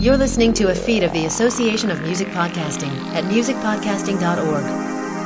You're listening to a feed of the Association of Music Podcasting at musicpodcasting.org.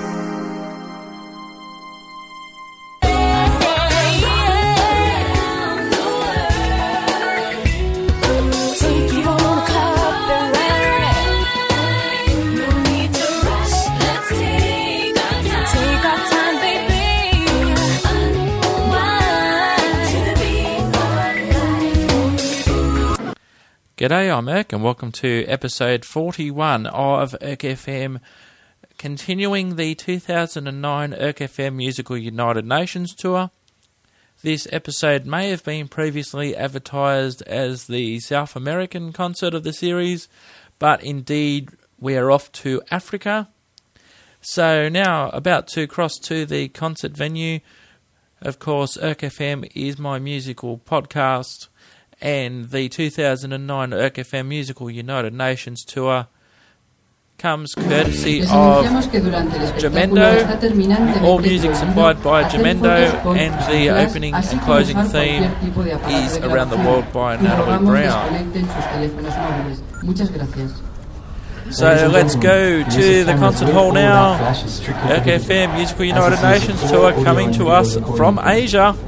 G'day, I'm Irk, and welcome to episode 41 of Irk FM, continuing the 2009 Irk FM Musical United Nations Tour. This episode may have been previously advertised as the South American concert of the series, but indeed we are off to Africa. So now, about to cross to the concert venue. Of course, Irk FM is my musical podcast, and the 2009 Irk FM Musical United Nations Tour comes courtesy of Jamendo, all music supplied by Jamendo, and the opening and closing theme is Around the World by Natalie Brown. So let's go to the concert hall now. Irk FM Musical United Nations Tour coming to us from Asia.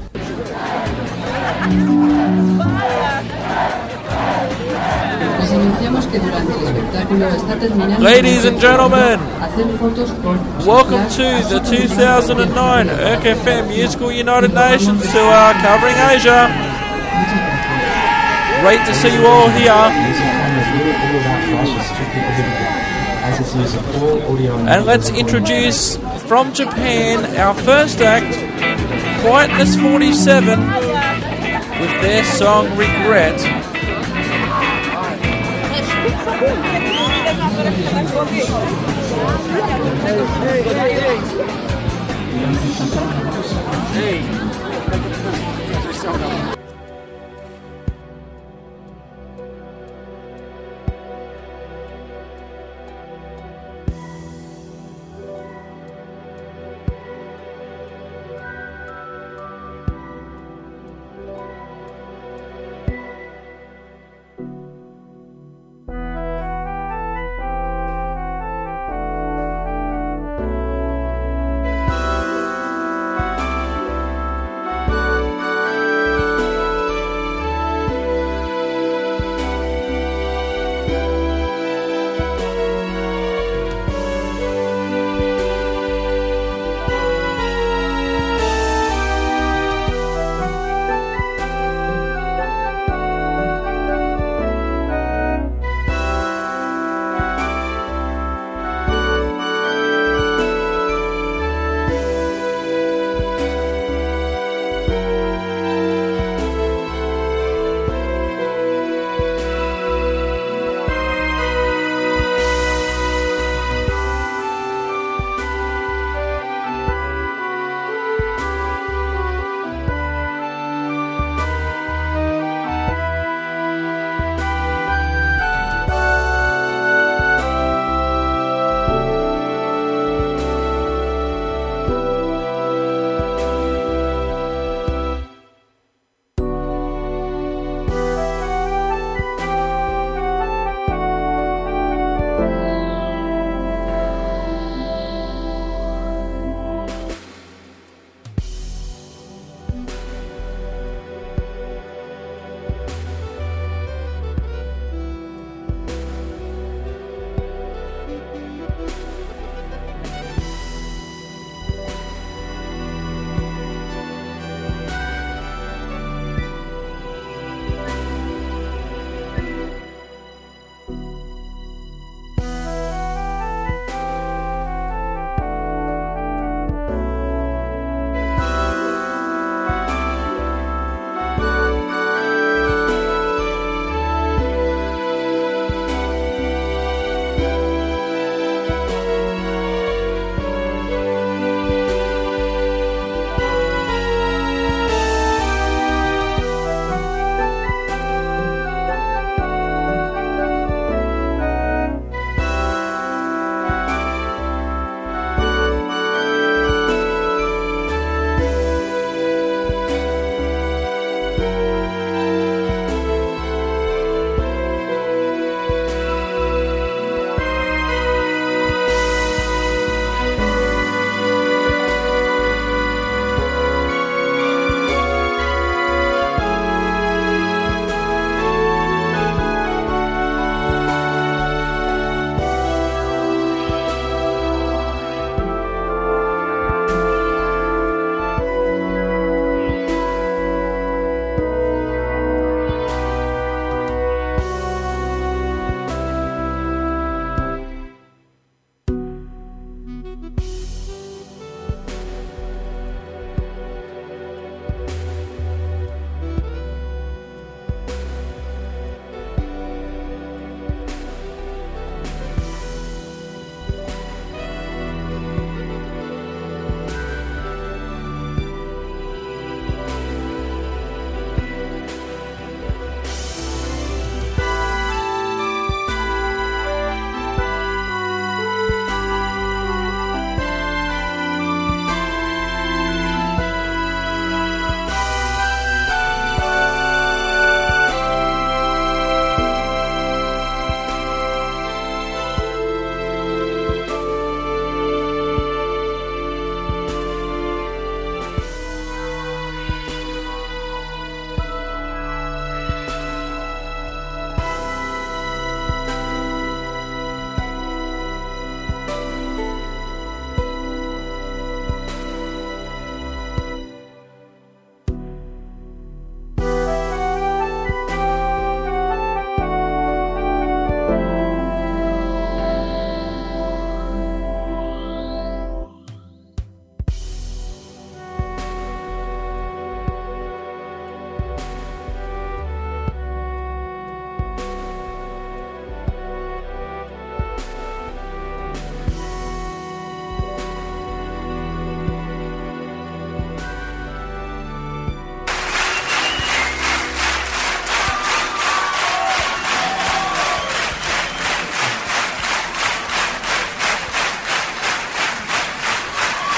Ladies and gentlemen, welcome to the 2009 Irk FM Musical United Nations Tour covering Asia. Great to see you all here. And let's introduce from Japan our first act, Quietness 47, with their song Regret.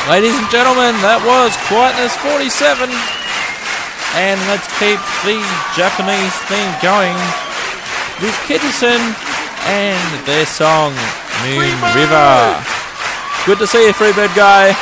Ladies and gentlemen, that was Quietness 47. And let's keep the Japanese theme going with Kitasen and their song Moon River. Good to see you, Freebird guy.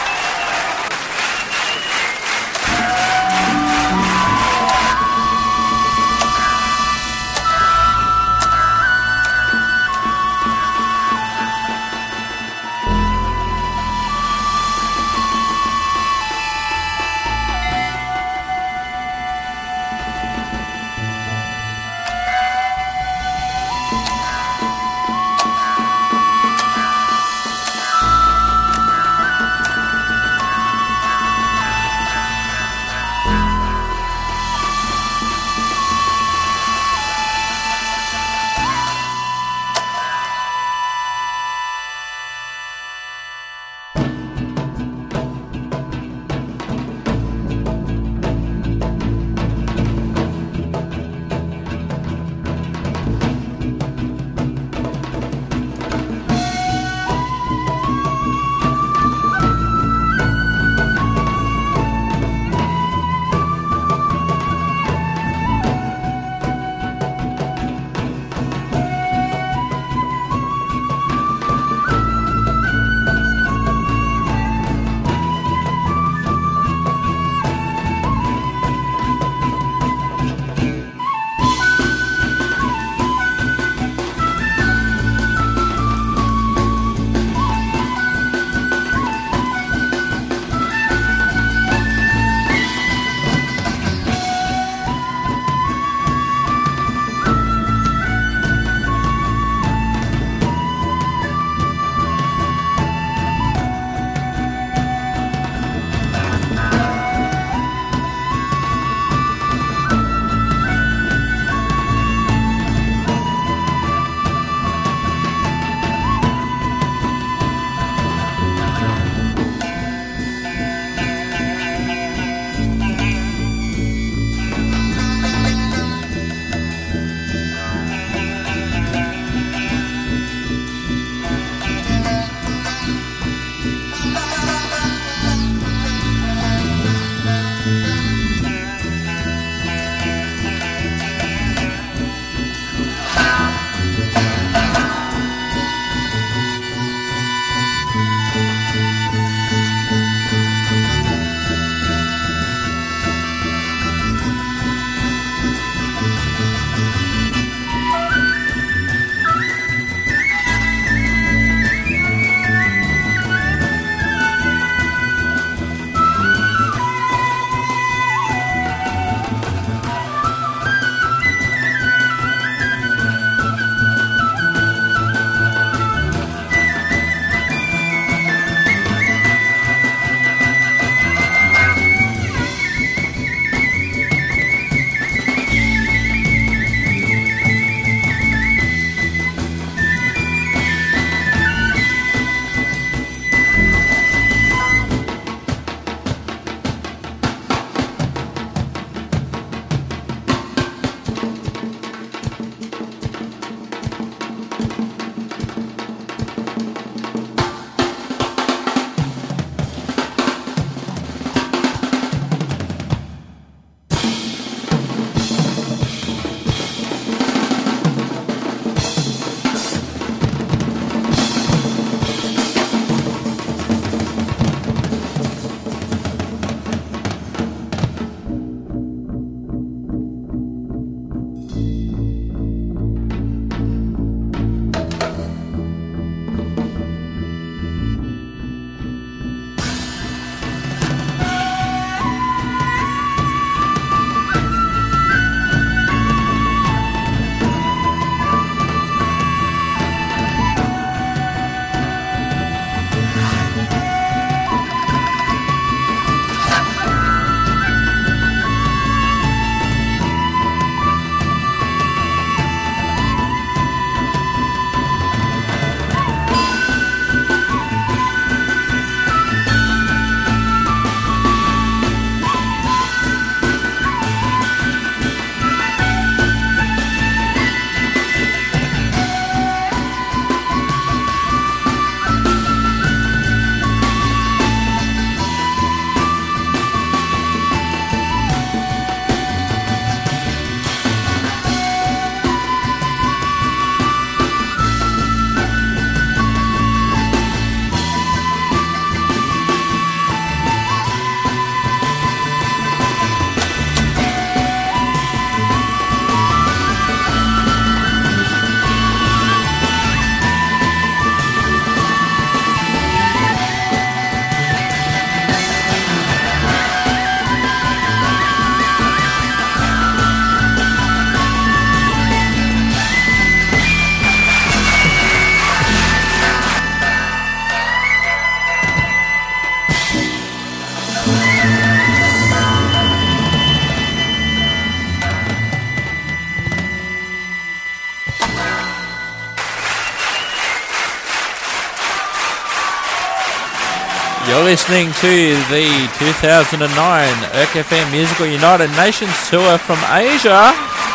You're listening to the 2009 ERC-FM Musical United Nations Tour from Asia.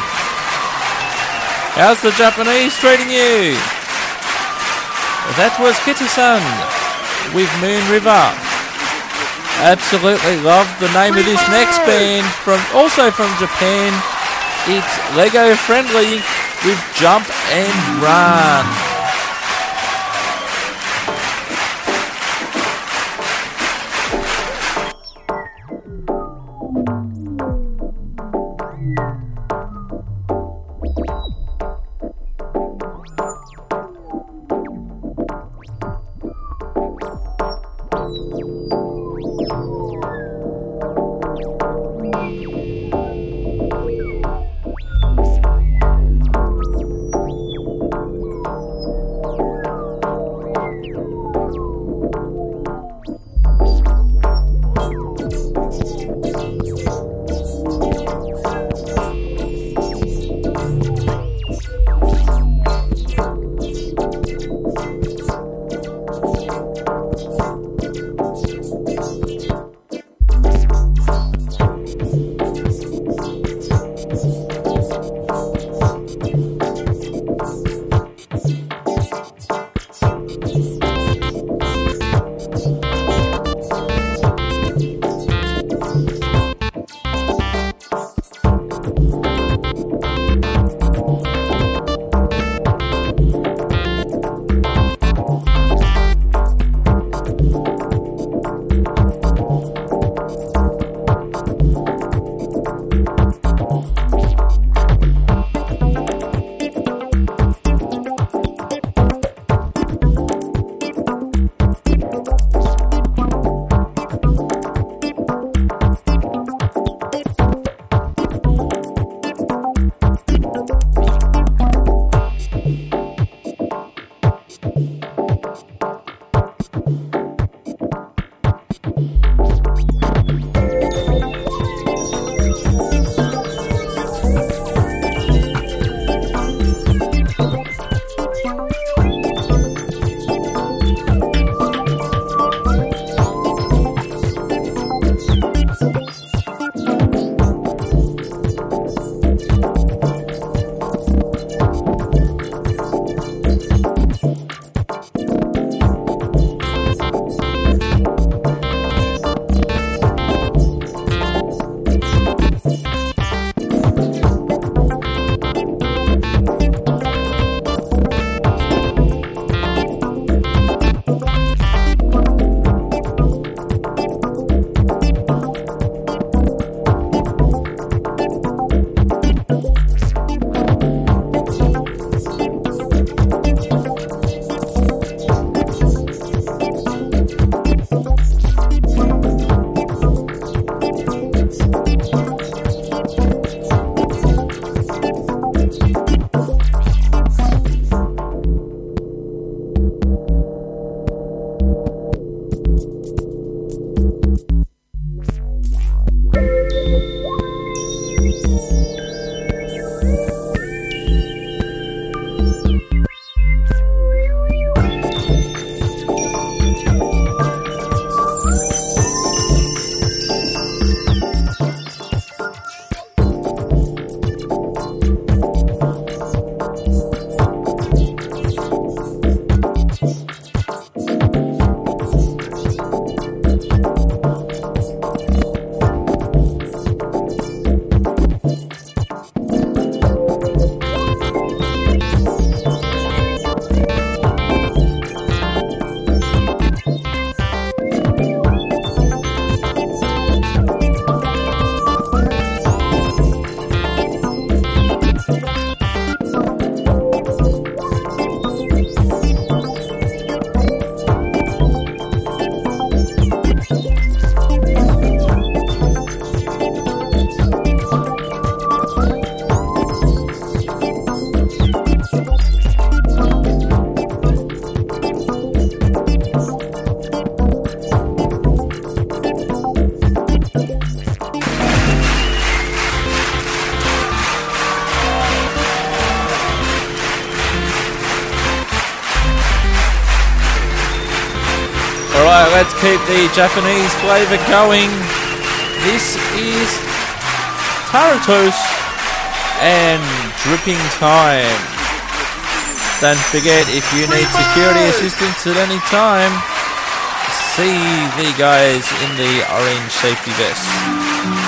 How's the Japanese treating you? That was Kitasan with Moon River. Absolutely love the name of this next band, also from Japan. It's Lego Friendly with Jump and Run. let's keep the Japanese flavour going. This is Taratos and Dripping Time. Don't forget, if you need security assistance at any time, see the guys in the orange safety vests.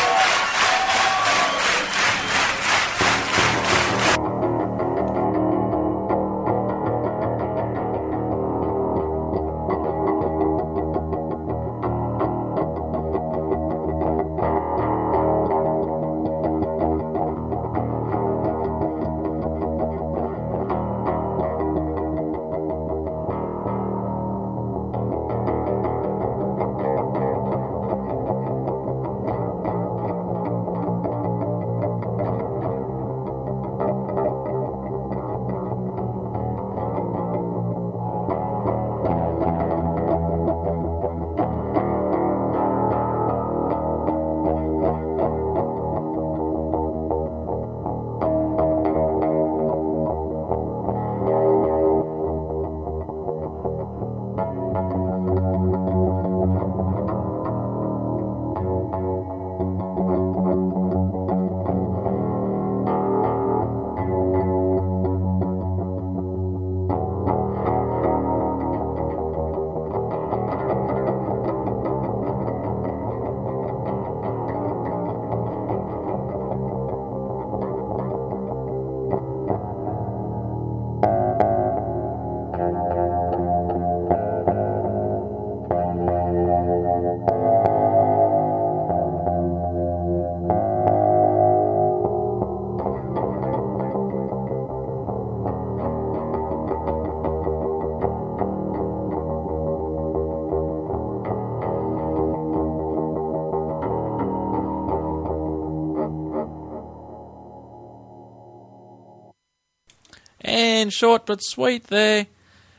And short but sweet there.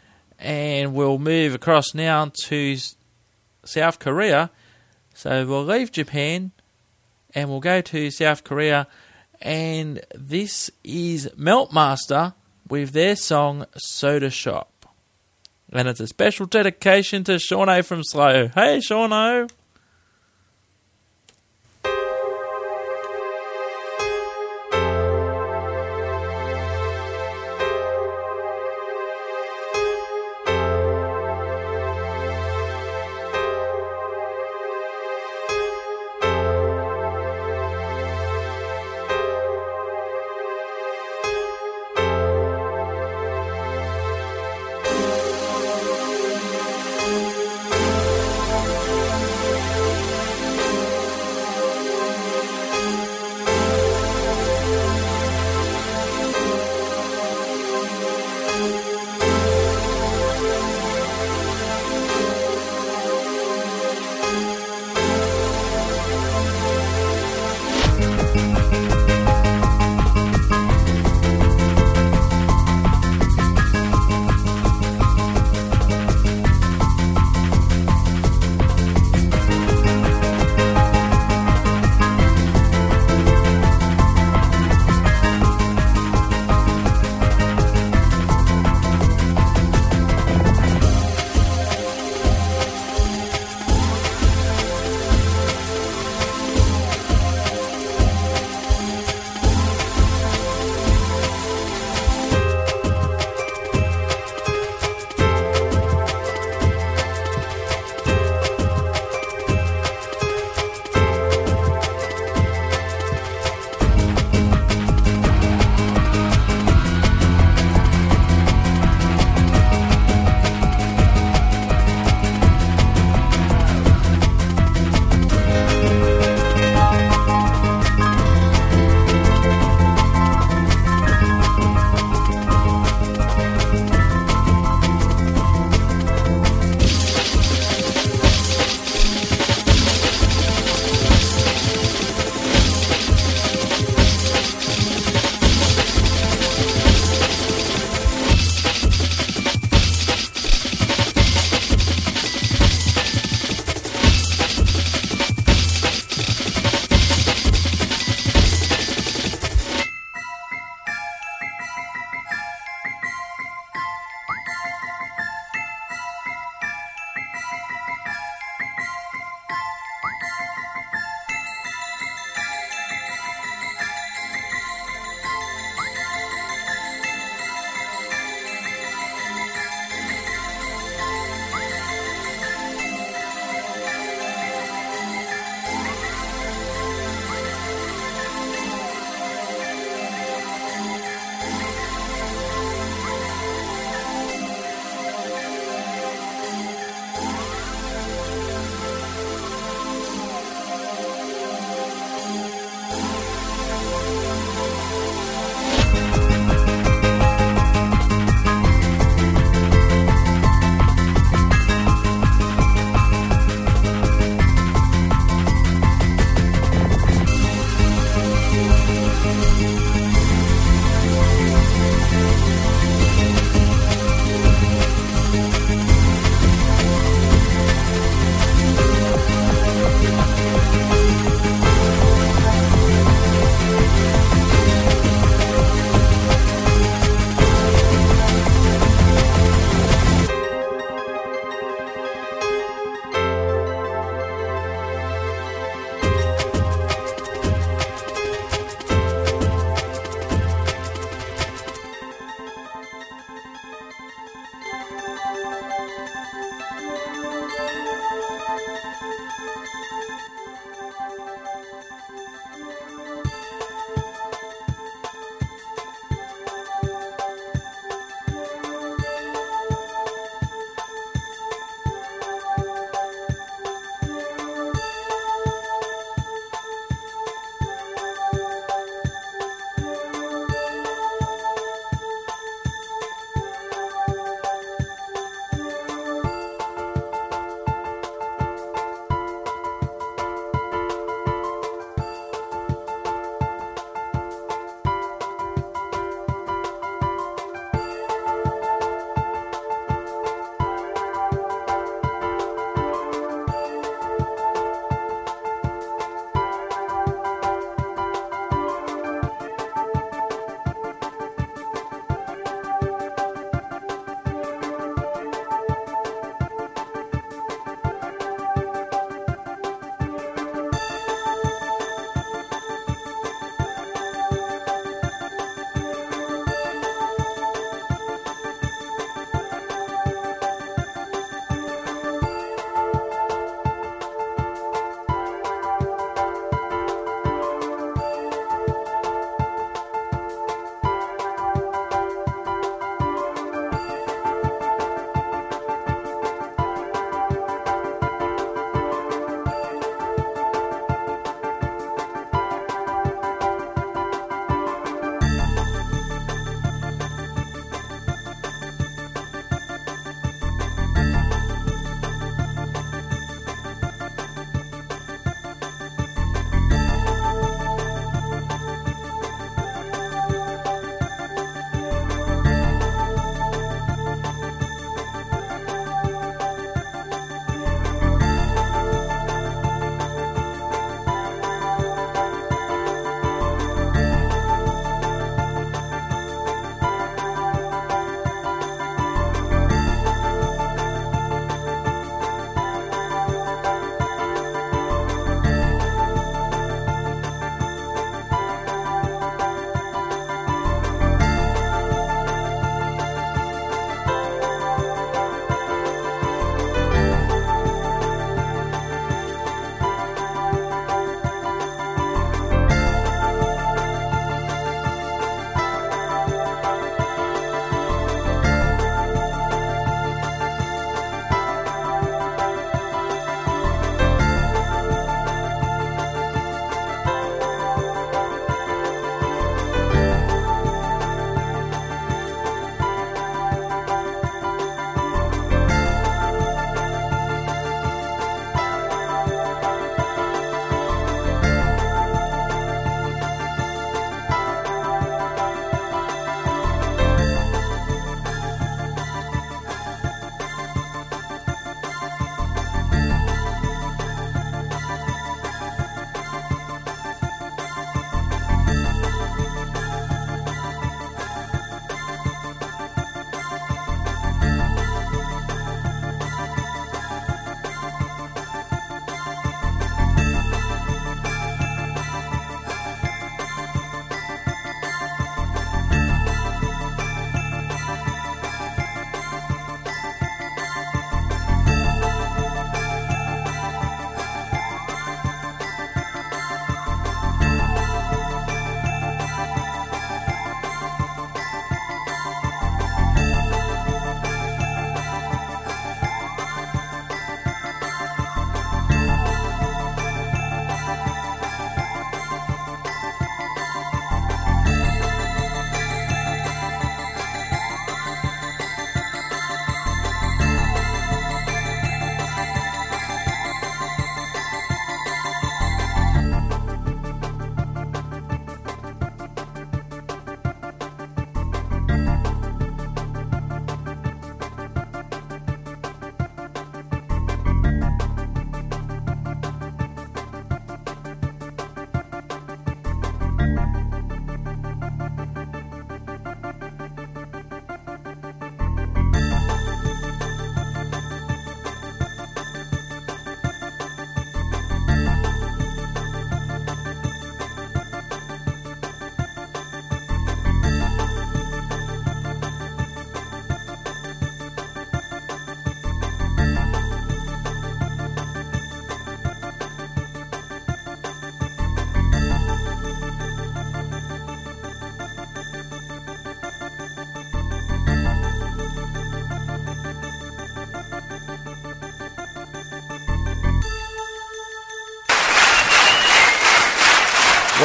And we'll move across now to South Korea. So we'll leave Japan and we'll go to South Korea. And this is Meltmaster with their song Soda Shop. And it's a special dedication to Shauno from Slow. Hey, Shauno!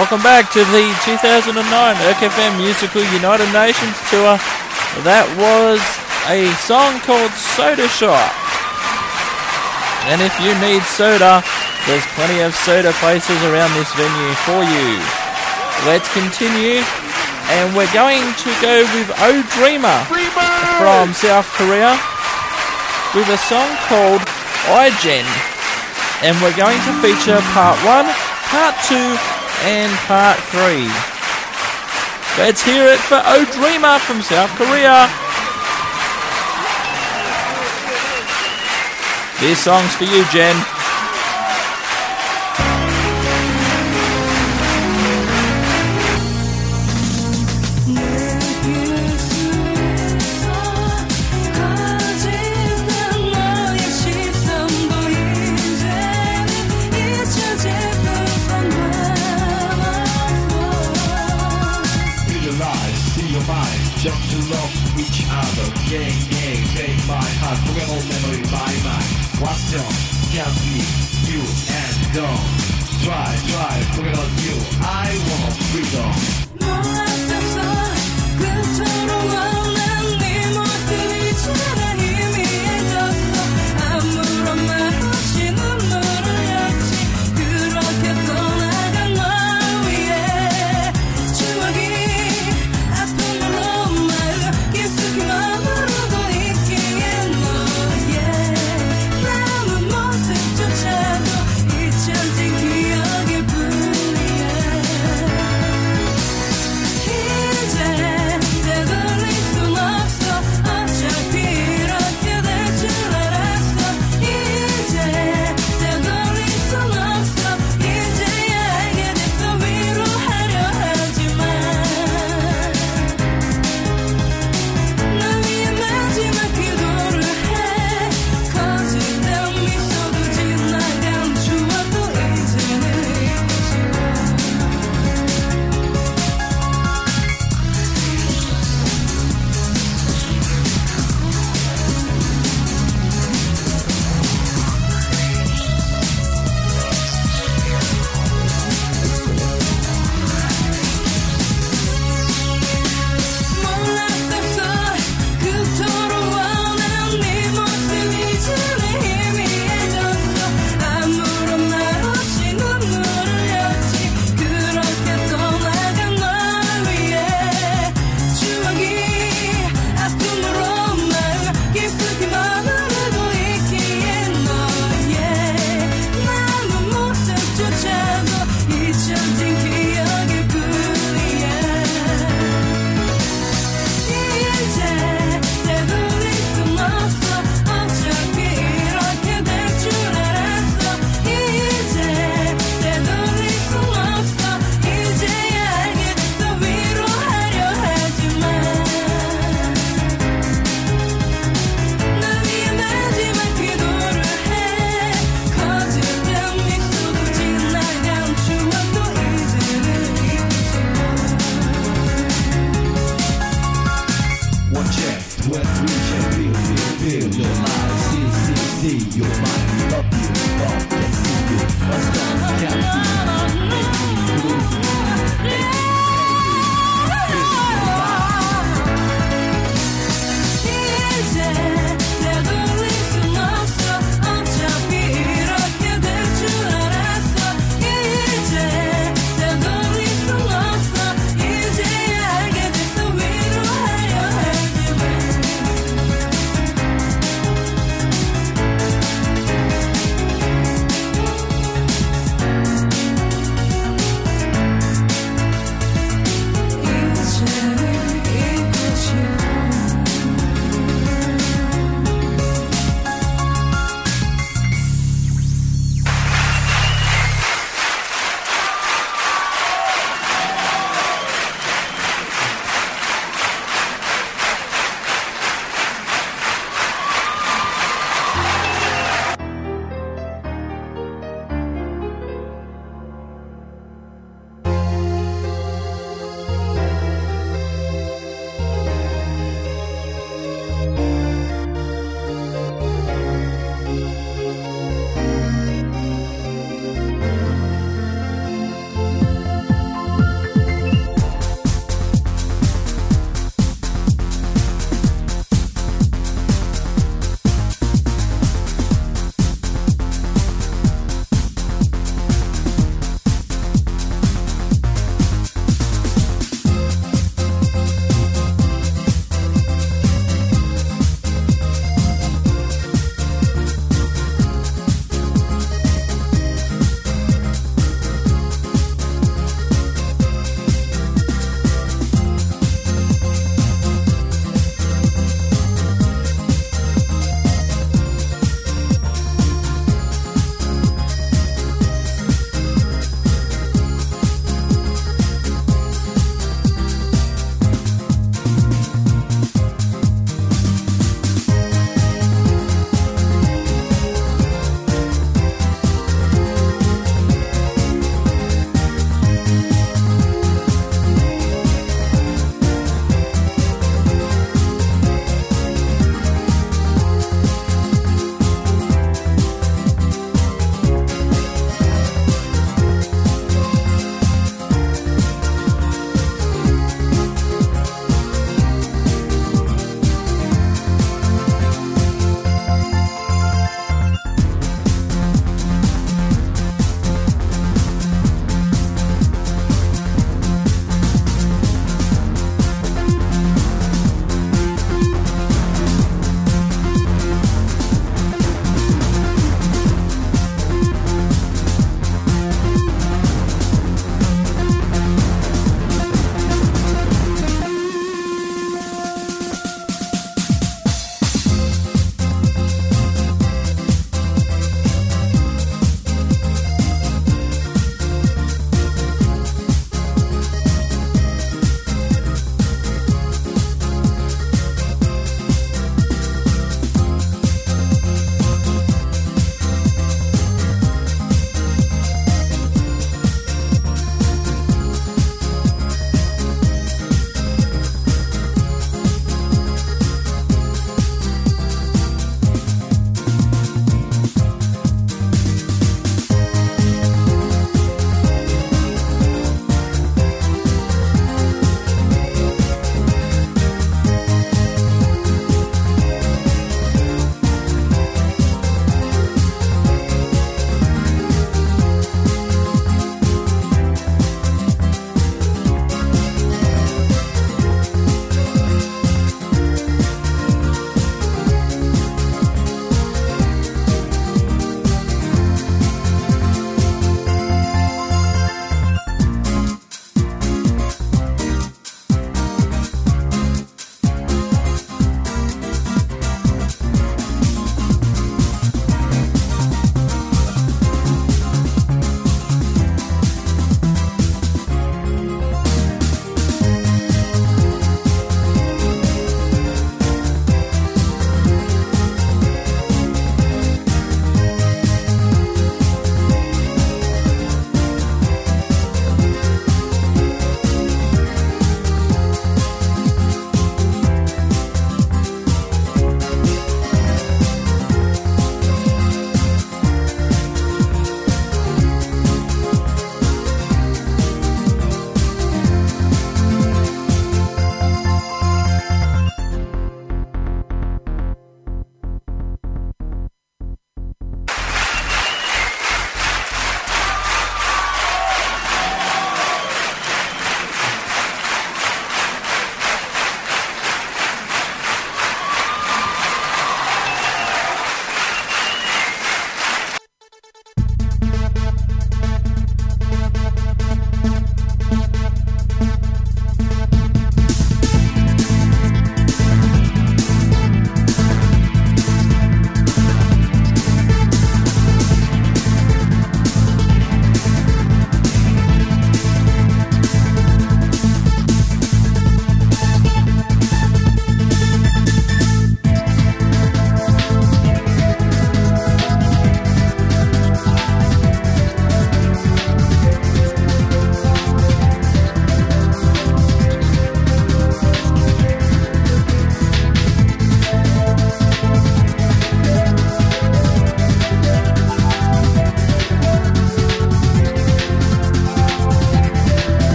Welcome back to the 2009 ERC-FM Musical United Nations Tour. That was a song called Soda Shop. And if you need soda, there's plenty of soda places around this venue for you. Let's continue, and we're going to go with Oh Dreamer from South Korea with a song called iGen. And we're going to feature part 1, part 2, and part 3. Let's hear it for Oh Dreamer from South Korea. This song's for you, Jen. Jump to love each other, gang, gang, take my heart, forget all memory, my mind. Question, can't be you and gone. Try, forget all you, I want freedom.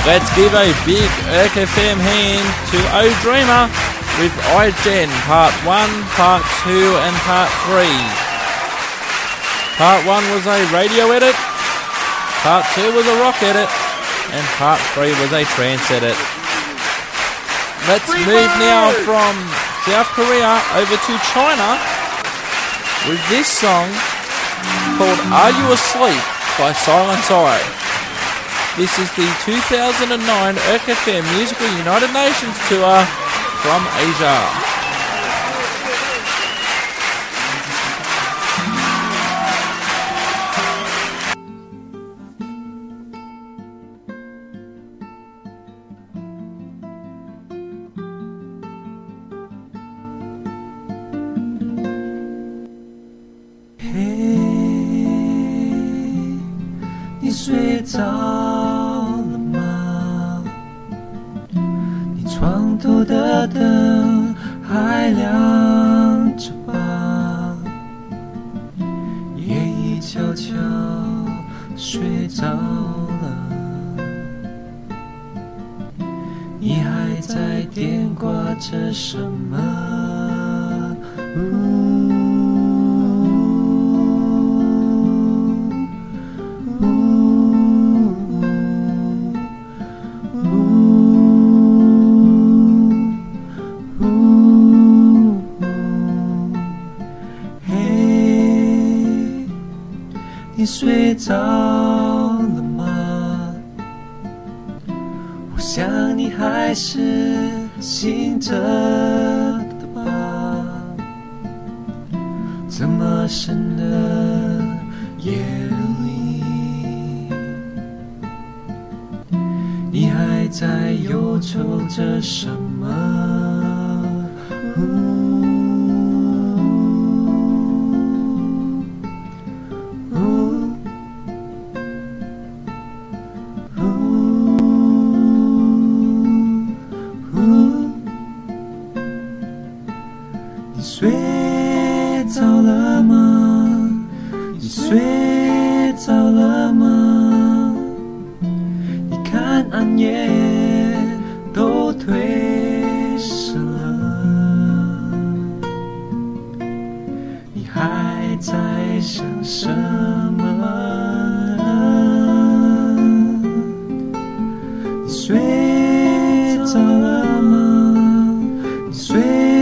Let's give a big ErkFM hand to O Dreamer with iGen Part 1, Part 2 and Part 3. Part 1 was a radio edit, Part 2 was a rock edit, and Part 3 was a trance edit. Let's move now from South Korea over to China with this song called Are You Asleep by Silence Eye. This is the 2009 ErkFM Musical United Nations Tour from Asia. Hey, 你睡着了吗？你床头的灯还亮着吧？夜已悄悄睡着了，你还在惦挂着什么？你睡着了吗？我想你还是醒着的吧。这么深的夜里，你还在忧愁着什么？睡着了吗？你睡着了吗？你看暗夜都褪色了，你还在想什么？你睡着了吗？你睡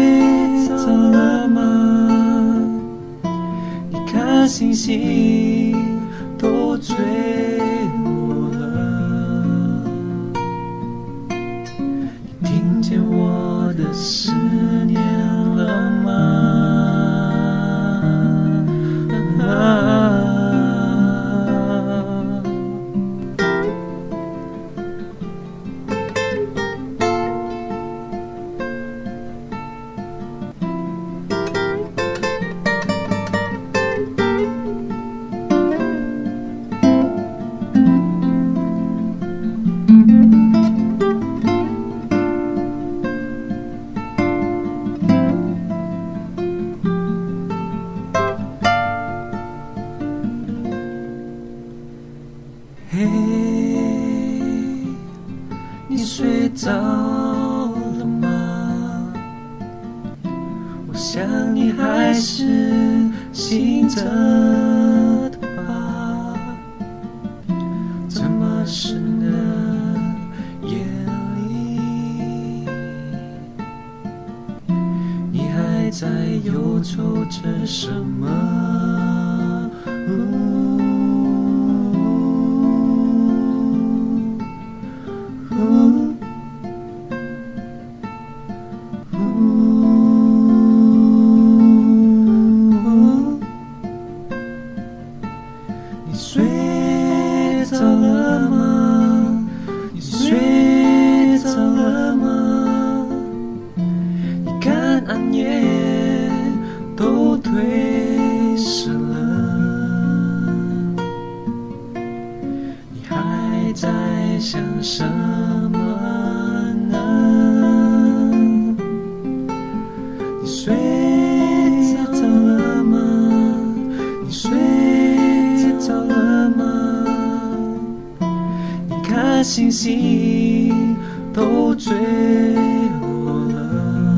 星星都坠落了，你听见我的思念了吗？嘿，你睡着了吗？我想你还是醒着的吧。这么深的夜里，你还在忧愁着什么？你睡着了吗？你睡着了吗？你看暗夜都褪色了，你还在想什么呢？你睡着了吗？你睡着了吗？你看星星都坠落了，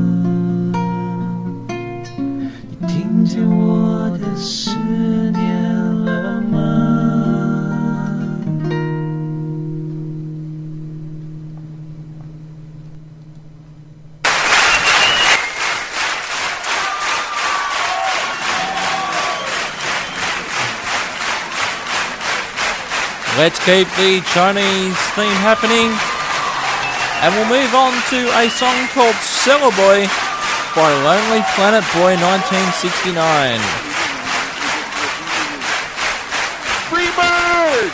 你听见我的思念了吗？ Let's keep the Chinese theme happening, and we'll move on to a song called Cellar Boy by Lonely Planet Boy 1969. Freebird!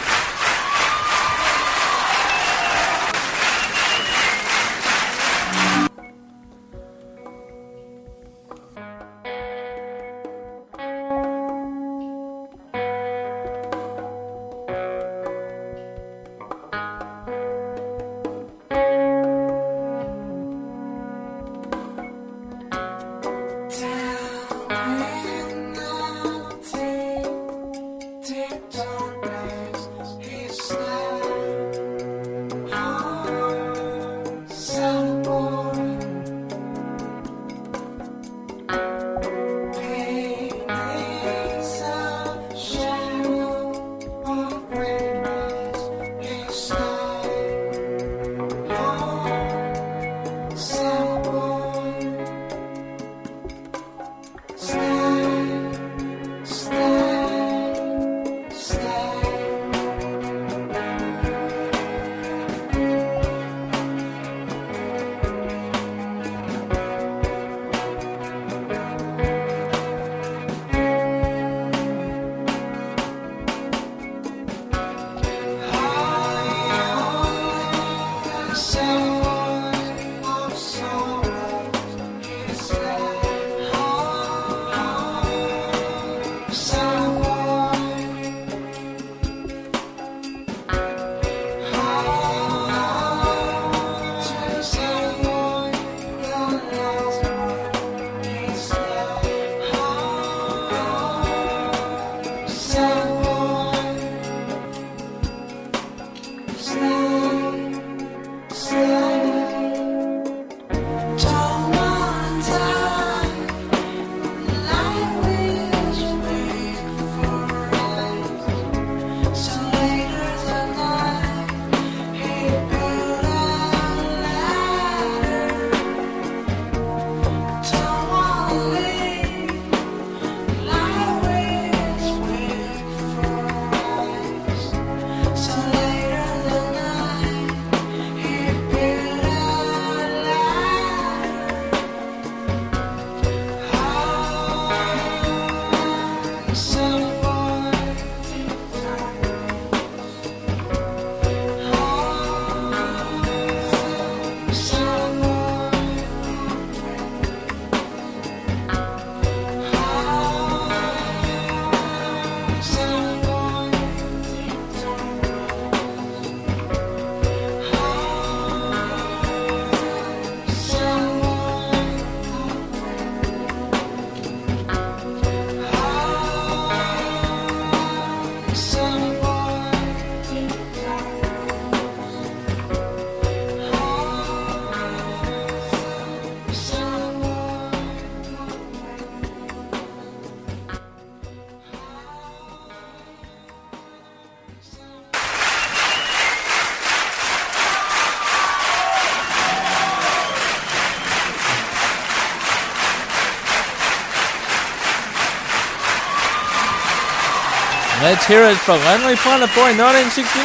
Let's hear it for Lonely Planet Boy 1969.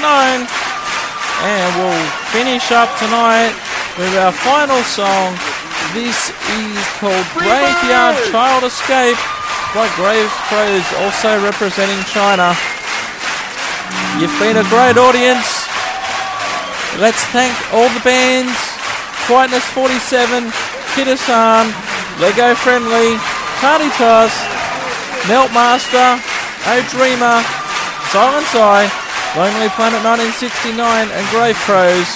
And we'll finish up tonight with our final song. This is called Graveyard Child Escape by Grave Crows, also representing China. You've been a great audience. Let's thank all the bands: Quietness 47, Kitasan, Lego Friendly, Tardy Toss, Meltmaster, O'Dreamer, Silence Eye, Lonely Planet 1969 and Grave Crows.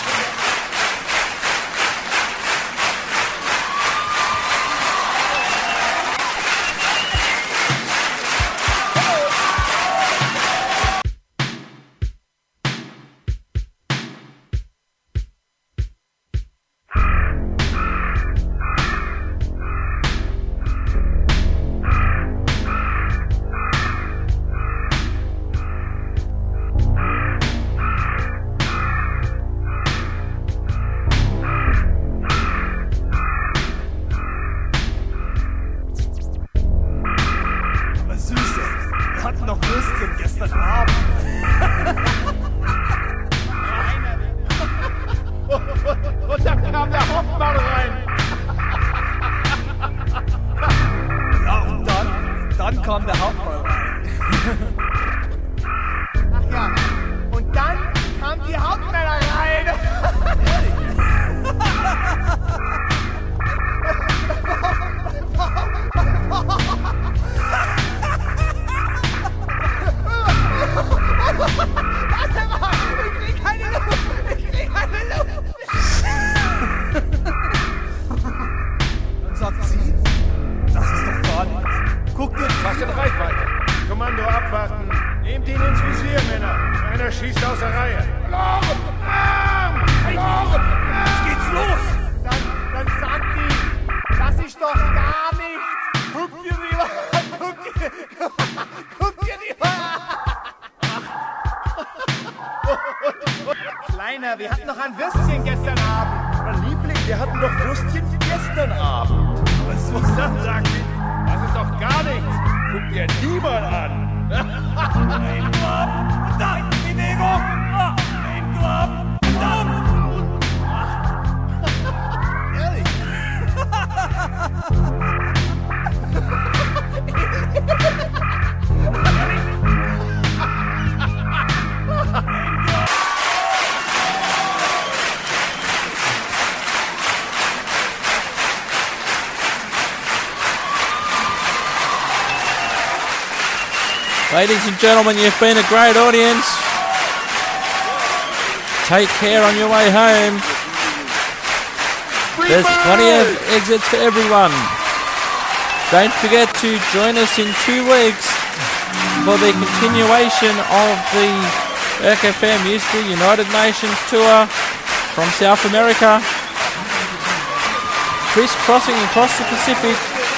doch ein Würstchen gestern Abend. Mein Liebling, wir hatten doch Würstchen gestern Abend. Was muss das sagen? Das ist doch gar nichts. Guck dir niemand an. Ein Club, verdammt, Bewegung. Ein Club, verdammt. Ehrlich. Ladies and gentlemen, you've been a great audience. Take care on your way home. There's plenty of exits for everyone. Don't forget to join us in 2 weeks for the continuation of the ErkFM Musical United Nations Tour from South America, crisscrossing across the Pacific.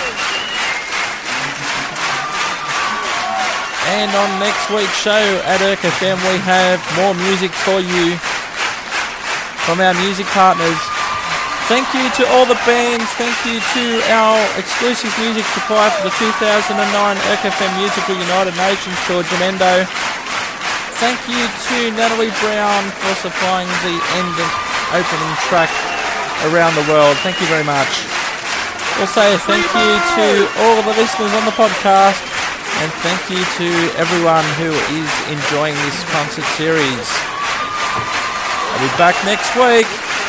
And on next week's show at ErkFM, we have more music for you from our music partners. Thank you to all the bands. Thank you to our exclusive music supply for the 2009 ErkFM Musical United Nations Tour, Jamendo. Thank you to Natalie Brown for supplying the end and opening track around the world. Thank you very much. Also, thank you to all the listeners on the podcast. And thank you to everyone who is enjoying this concert series. I'll be back next week.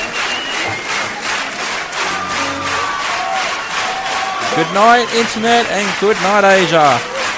Good night, Internet, and good night, Asia.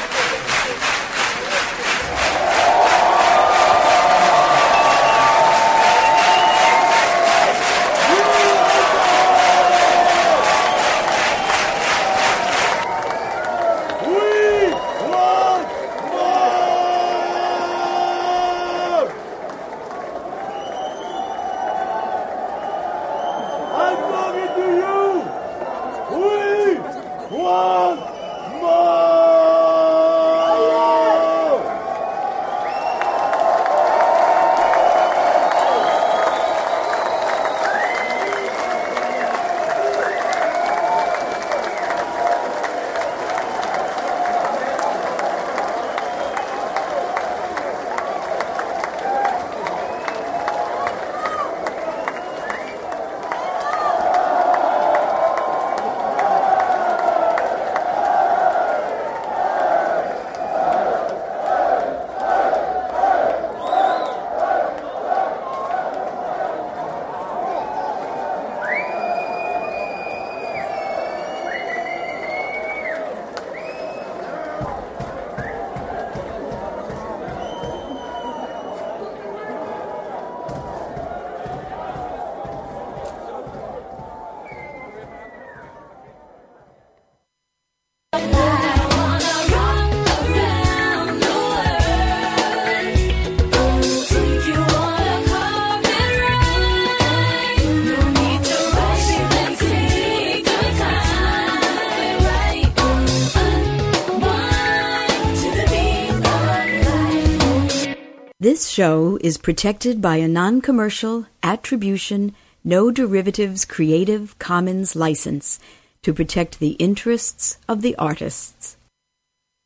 This show is protected by a non-commercial, attribution, no derivatives Creative Commons license to protect the interests of the artists.